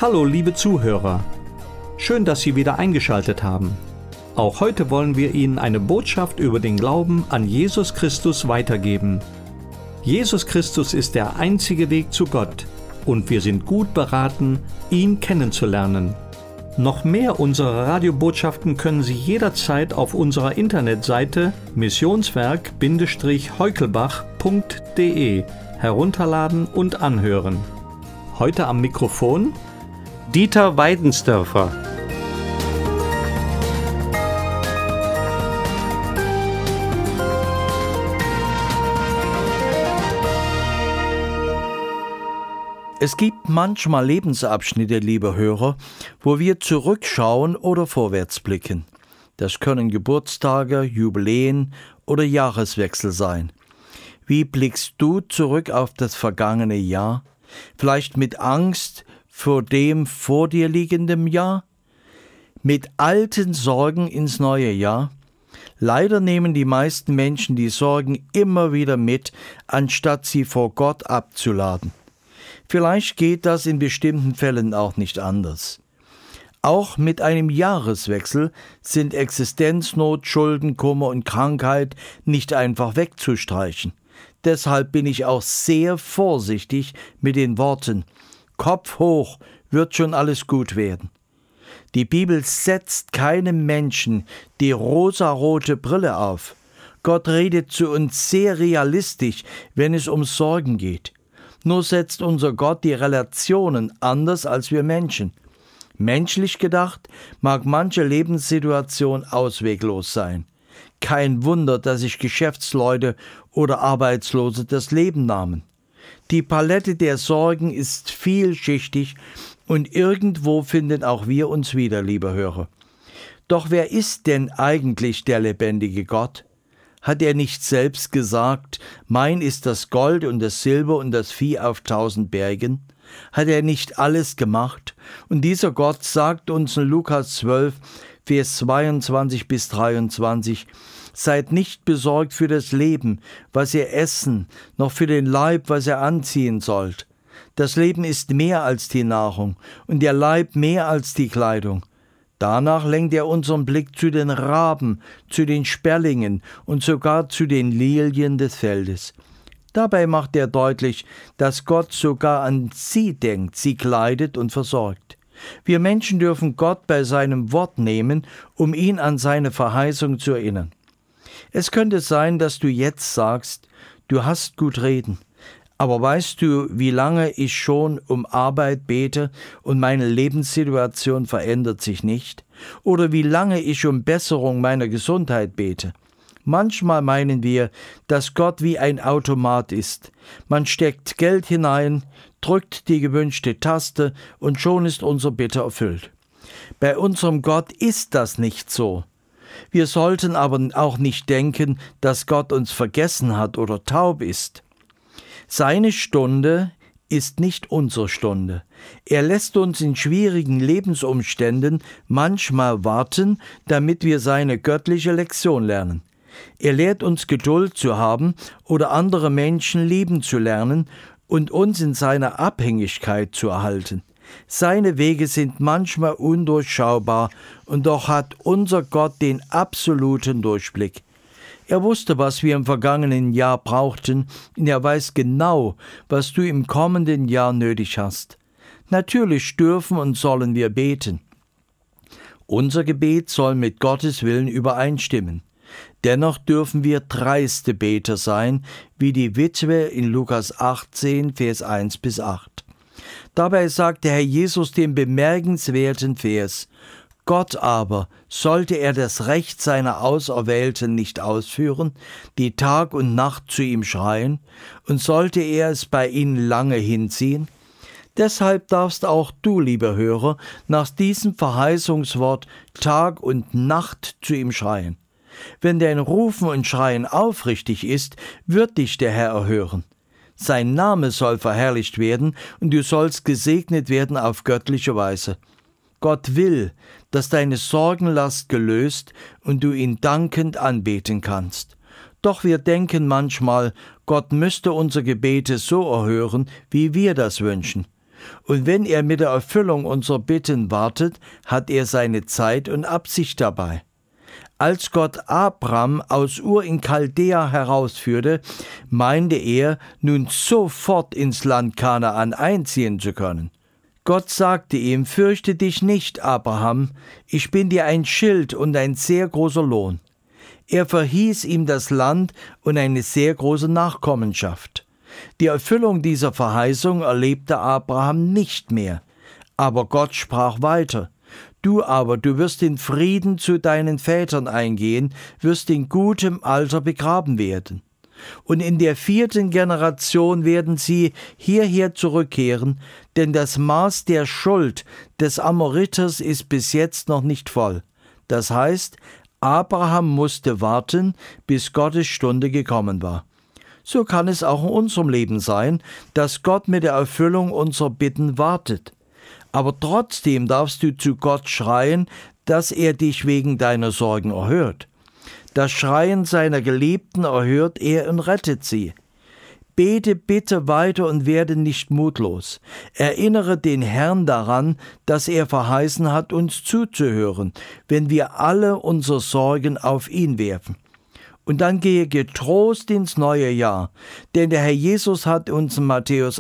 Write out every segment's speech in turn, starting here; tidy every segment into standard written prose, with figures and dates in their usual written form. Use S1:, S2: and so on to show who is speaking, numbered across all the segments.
S1: Hallo liebe Zuhörer, schön, dass Sie wieder eingeschaltet haben. Auch heute wollen wir Ihnen eine Botschaft über den Glauben an Jesus Christus weitergeben. Jesus Christus ist der einzige Weg zu Gott und wir sind gut beraten, ihn kennenzulernen. Noch mehr unserer Radiobotschaften können Sie jederzeit auf unserer Internetseite missionswerk-heukelbach.de herunterladen und anhören. Heute am Mikrofon Dieter Weidensdörfer.
S2: Es gibt manchmal Lebensabschnitte, liebe Hörer, wo wir zurückschauen oder vorwärts blicken. Das können Geburtstage, Jubiläen oder Jahreswechsel sein. Wie blickst du zurück auf das vergangene Jahr? Vielleicht mit Angst vor dem vor dir liegenden Jahr? Mit alten Sorgen ins neue Jahr? Leider nehmen die meisten Menschen die Sorgen immer wieder mit, anstatt sie vor Gott abzuladen. Vielleicht geht das in bestimmten Fällen auch nicht anders. Auch mit einem Jahreswechsel sind Existenznot, Schulden, Kummer und Krankheit nicht einfach wegzustreichen. Deshalb bin ich auch sehr vorsichtig mit den Worten: Kopf hoch, wird schon alles gut werden. Die Bibel setzt keinem Menschen die rosarote Brille auf. Gott redet zu uns sehr realistisch, wenn es um Sorgen geht. Nur setzt unser Gott die Relationen anders als wir Menschen. Menschlich gedacht mag manche Lebenssituation ausweglos sein. Kein Wunder, dass sich Geschäftsleute oder Arbeitslose das Leben nahmen. Die Palette der Sorgen ist vielschichtig und irgendwo finden auch wir uns wieder, liebe Hörer. Doch wer ist denn eigentlich der lebendige Gott? Hat er nicht selbst gesagt, mein ist das Gold und das Silber und das Vieh auf 1000 Bergen? Hat er nicht alles gemacht? Und dieser Gott sagt uns in Lukas 12, Vers 22 bis 23, seid nicht besorgt für das Leben, was ihr essen, noch für den Leib, was ihr anziehen sollt. Das Leben ist mehr als die Nahrung und der Leib mehr als die Kleidung. Danach lenkt er unseren Blick zu den Raben, zu den Sperlingen und sogar zu den Lilien des Feldes. Dabei macht er deutlich, dass Gott sogar an sie denkt, sie kleidet und versorgt. Wir Menschen dürfen Gott bei seinem Wort nehmen, um ihn an seine Verheißung zu erinnern. Es könnte sein, dass du jetzt sagst, du hast gut reden. Aber weißt du, wie lange ich schon um Arbeit bete und meine Lebenssituation verändert sich nicht? Oder wie lange ich um Besserung meiner Gesundheit bete? Manchmal meinen wir, dass Gott wie ein Automat ist. Man steckt Geld hinein, drückt die gewünschte Taste und schon ist unsere Bitte erfüllt. Bei unserem Gott ist das nicht so. Wir sollten aber auch nicht denken, dass Gott uns vergessen hat oder taub ist. Seine Stunde ist nicht unsere Stunde. Er lässt uns in schwierigen Lebensumständen manchmal warten, damit wir seine göttliche Lektion lernen. Er lehrt uns Geduld zu haben oder andere Menschen lieben zu lernen und uns in seiner Abhängigkeit zu erhalten. Seine Wege sind manchmal undurchschaubar und doch hat unser Gott den absoluten Durchblick. Er wusste, was wir im vergangenen Jahr brauchten, und er weiß genau, was du im kommenden Jahr nötig hast. Natürlich dürfen und sollen wir beten. Unser Gebet soll mit Gottes Willen übereinstimmen. Dennoch dürfen wir dreiste Beter sein, wie die Witwe in Lukas 18, Vers 1 bis 8. Dabei sagt der Herr Jesus den bemerkenswerten Vers: Gott aber, sollte er das Recht seiner Auserwählten nicht ausführen, die Tag und Nacht zu ihm schreien, und sollte er es bei ihnen lange hinziehen? Deshalb darfst auch du, lieber Hörer, nach diesem Verheißungswort Tag und Nacht zu ihm schreien. Wenn dein Rufen und Schreien aufrichtig ist, wird dich der Herr erhören. Sein Name soll verherrlicht werden und du sollst gesegnet werden auf göttliche Weise. Gott will, dass deine Sorgenlast gelöst und du ihn dankend anbeten kannst. Doch wir denken manchmal, Gott müsste unsere Gebete so erhören, wie wir das wünschen. Und wenn er mit der Erfüllung unserer Bitten wartet, hat er seine Zeit und Absicht dabei. Als Gott Abraham aus Ur in Chaldea herausführte, meinte er, nun sofort ins Land Kanaan einziehen zu können. Gott sagte ihm, fürchte dich nicht, Abraham, ich bin dir ein Schild und ein sehr großer Lohn. Er verhieß ihm das Land und eine sehr große Nachkommenschaft. Die Erfüllung dieser Verheißung erlebte Abraham nicht mehr. Aber Gott sprach weiter. Du wirst in Frieden zu deinen Vätern eingehen, wirst in gutem Alter begraben werden. Und in der 4. Generation werden sie hierher zurückkehren, denn das Maß der Schuld des Amoriters ist bis jetzt noch nicht voll. Das heißt, Abraham musste warten, bis Gottes Stunde gekommen war. So kann es auch in unserem Leben sein, dass Gott mit der Erfüllung unserer Bitten wartet. Aber trotzdem darfst du zu Gott schreien, dass er dich wegen deiner Sorgen erhört. Das Schreien seiner Geliebten erhört er und rettet sie. Bete bitte weiter und werde nicht mutlos. Erinnere den Herrn daran, dass er verheißen hat, uns zuzuhören, wenn wir alle unsere Sorgen auf ihn werfen. Und dann gehe getrost ins neue Jahr, denn der Herr Jesus hat uns in Matthäus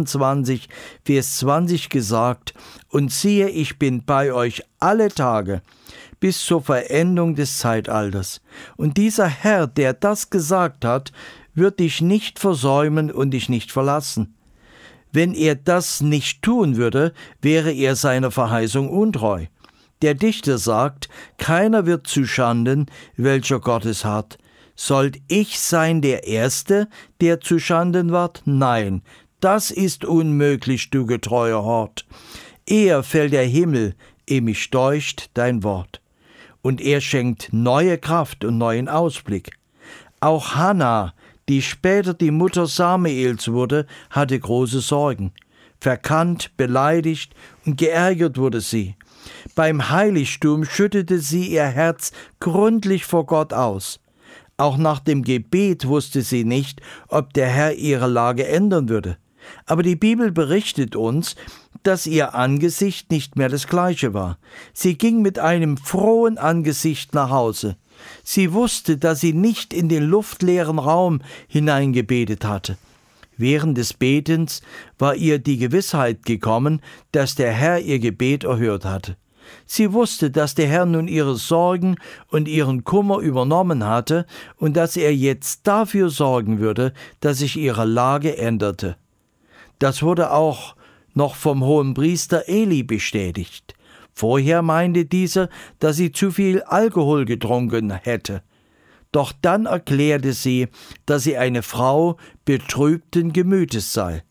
S2: 28, Vers 20 gesagt, und siehe, ich bin bei euch alle Tage, bis zur Vollendung des Zeitalters. Und dieser Herr, der das gesagt hat, wird dich nicht versäumen und dich nicht verlassen. Wenn er das nicht tun würde, wäre er seiner Verheißung untreu. Der Dichter sagt, keiner wird zuschanden, welcher Gottes hat. Sollt ich sein der Erste, der zuschanden wird? Nein, das ist unmöglich, du getreuer Hort. Eher fällt der Himmel, ehe mich deucht dein Wort. Und er schenkt neue Kraft und neuen Ausblick. Auch Hannah, die später die Mutter Samuels wurde, hatte große Sorgen. Verkannt, beleidigt und geärgert wurde sie. Beim Heiligtum schüttete sie ihr Herz gründlich vor Gott aus. Auch nach dem Gebet wusste sie nicht, ob der Herr ihre Lage ändern würde. Aber die Bibel berichtet uns, dass ihr Angesicht nicht mehr das gleiche war. Sie ging mit einem frohen Angesicht nach Hause. Sie wusste, dass sie nicht in den luftleeren Raum hineingebetet hatte. Während des Betens war ihr die Gewissheit gekommen, dass der Herr ihr Gebet erhört hatte. Sie wusste, dass der Herr nun ihre Sorgen und ihren Kummer übernommen hatte und dass er jetzt dafür sorgen würde, dass sich ihre Lage änderte. Das wurde auch noch vom Hohenpriester Eli bestätigt. Vorher meinte dieser, dass sie zu viel Alkohol getrunken hätte. Doch dann erklärte sie, dass sie eine Frau betrübten Gemütes sei.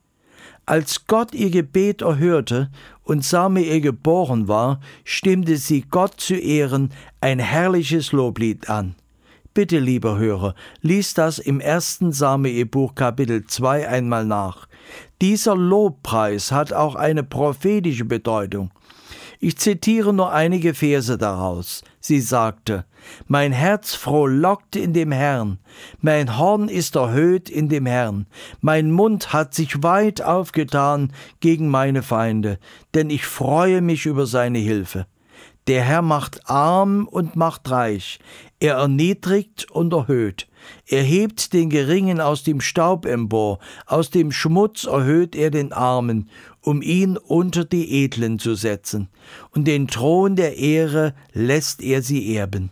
S2: Als Gott ihr Gebet erhörte und Samuel geboren war, stimmte sie Gott zu Ehren ein herrliches Loblied an. Bitte, lieber Hörer, lies das im 1. Samuelbuch Kapitel 2 einmal nach. Dieser Lobpreis hat auch eine prophetische Bedeutung. Ich zitiere nur einige Verse daraus. Sie sagte, mein Herz frohlockt in dem Herrn, mein Horn ist erhöht in dem Herrn, mein Mund hat sich weit aufgetan gegen meine Feinde, denn ich freue mich über seine Hilfe. Der Herr macht arm und macht reich, er erniedrigt und erhöht. Er hebt den Geringen aus dem Staub empor, aus dem Schmutz erhöht er den Armen, um ihn unter die Edlen zu setzen, und den Thron der Ehre lässt er sie erben.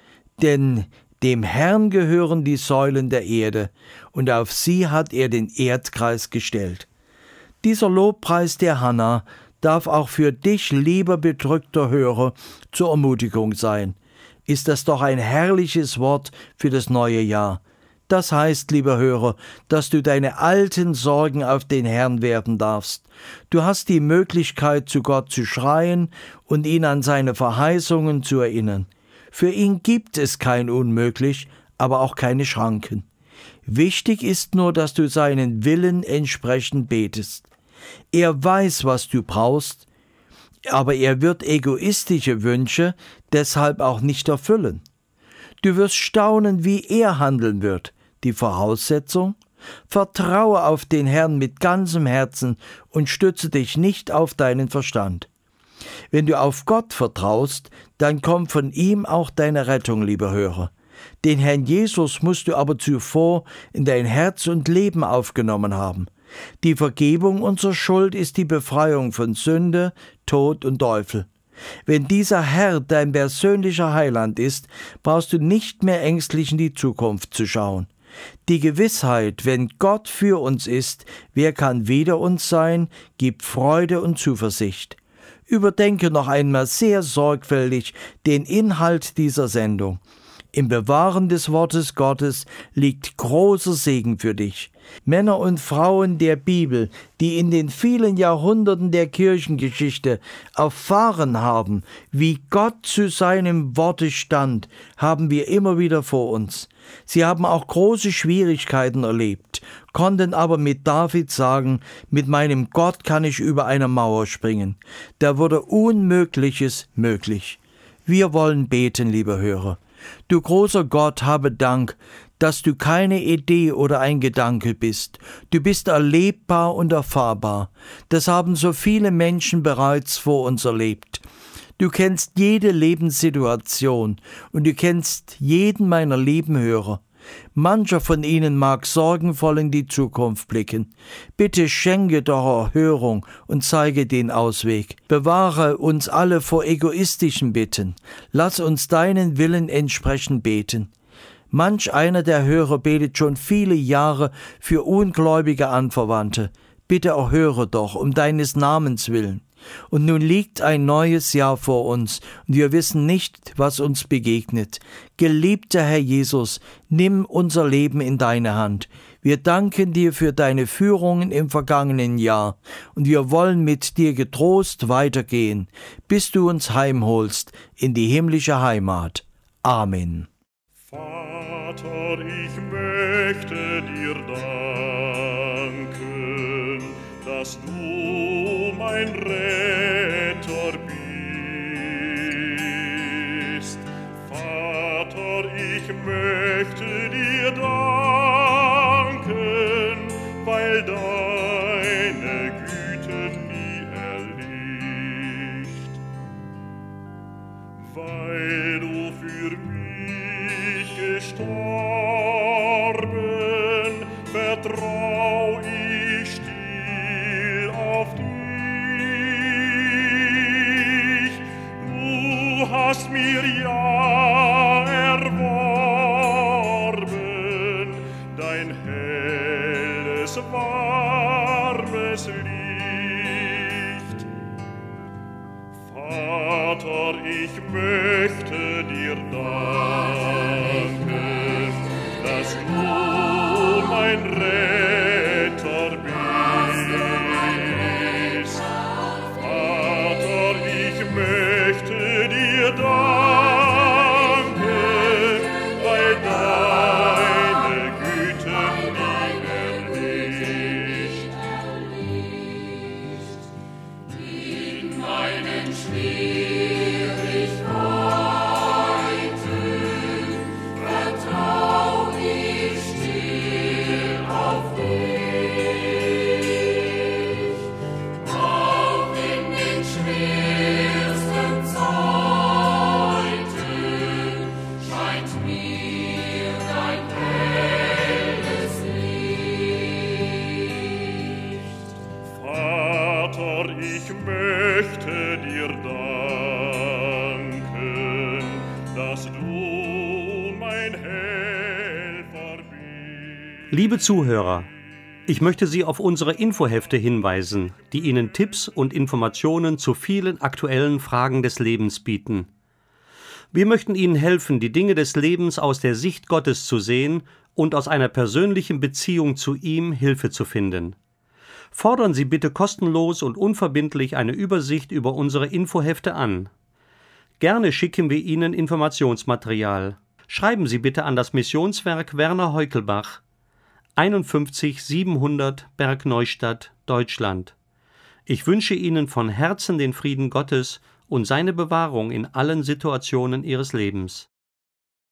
S2: Denn dem Herrn gehören die Säulen der Erde, und auf sie hat er den Erdkreis gestellt. Dieser Lobpreis der Hannah darf auch für dich, lieber bedrückter Hörer, zur Ermutigung sein. Ist das doch ein herrliches Wort für das neue Jahr. Das heißt, lieber Hörer, dass du deine alten Sorgen auf den Herrn werfen darfst. Du hast die Möglichkeit, zu Gott zu schreien und ihn an seine Verheißungen zu erinnern. Für ihn gibt es kein Unmöglich, aber auch keine Schranken. Wichtig ist nur, dass du seinen Willen entsprechend betest. Er weiß, was du brauchst, aber er wird egoistische Wünsche deshalb auch nicht erfüllen. Du wirst staunen, wie er handeln wird. Die Voraussetzung? Vertraue auf den Herrn mit ganzem Herzen und stütze dich nicht auf deinen Verstand. Wenn du auf Gott vertraust, dann kommt von ihm auch deine Rettung, lieber Hörer. Den Herrn Jesus musst du aber zuvor in dein Herz und Leben aufgenommen haben. Die Vergebung unserer Schuld ist die Befreiung von Sünde, Tod und Teufel. Wenn dieser Herr dein persönlicher Heiland ist, brauchst du nicht mehr ängstlich in die Zukunft zu schauen. Die Gewissheit, wenn Gott für uns ist, wer kann wider uns sein, gibt Freude und Zuversicht. Überdenke noch einmal sehr sorgfältig den Inhalt dieser Sendung. Im Bewahren des Wortes Gottes liegt großer Segen für dich. Männer und Frauen der Bibel, die in den vielen Jahrhunderten der Kirchengeschichte erfahren haben, wie Gott zu seinem Worte stand, haben wir immer wieder vor uns. Sie haben auch große Schwierigkeiten erlebt, konnten aber mit David sagen, mit meinem Gott kann ich über eine Mauer springen. Da wurde Unmögliches möglich. Wir wollen beten, liebe Hörer. Du großer Gott, habe Dank, dass du keine Idee oder ein Gedanke bist. Du bist erlebbar und erfahrbar. Das haben so viele Menschen bereits vor uns erlebt. Du kennst jede Lebenssituation und du kennst jeden meiner lieben Hörer. Mancher von ihnen mag sorgenvoll in die Zukunft blicken. Bitte schenke doch Erhörung und zeige den Ausweg. Bewahre uns alle vor egoistischen Bitten. Lass uns deinen Willen entsprechend beten. Manch einer der Hörer betet schon viele Jahre für ungläubige Anverwandte. Bitte erhöre doch um deines Namens willen. Und nun liegt ein neues Jahr vor uns, und wir wissen nicht, was uns begegnet. Geliebter Herr Jesus, nimm unser Leben in deine Hand. Wir danken dir für deine Führungen im vergangenen Jahr, und wir wollen mit dir getrost weitergehen, bis du uns heimholst in die himmlische Heimat. Amen.
S3: Vater, ich möchte dir danken, dass du mein Retter bist. Vater, ich möchte dir danken, weil deine Güte nie erlischt, weil du für mich gestorben, vertrau ich still auf dich. Du hast mir ja erworben, dein helles, warmes Licht. Vater, ich möchte dir danken, dass du mein Retter bist. Vater, ich möchte dir danken, weil deine Güte nie erlischt. In meinen Schwierigkeiten vertrau ich still auf dich. Auch in den schwersten Zeiten scheint mir dein helles Licht. Vater, ich möchte dir danken, dass du mein Helfer bist.
S1: Liebe Zuhörer, ich möchte Sie auf unsere Infohefte hinweisen, die Ihnen Tipps und Informationen zu vielen aktuellen Fragen des Lebens bieten. Wir möchten Ihnen helfen, die Dinge des Lebens aus der Sicht Gottes zu sehen und aus einer persönlichen Beziehung zu ihm Hilfe zu finden. Fordern Sie bitte kostenlos und unverbindlich eine Übersicht über unsere Infohefte an. Gerne schicken wir Ihnen Informationsmaterial. Schreiben Sie bitte an das Missionswerk Werner Heukelbach, 51 700 Bergneustadt, Deutschland. Ich wünsche Ihnen von Herzen den Frieden Gottes und seine Bewahrung in allen Situationen Ihres Lebens.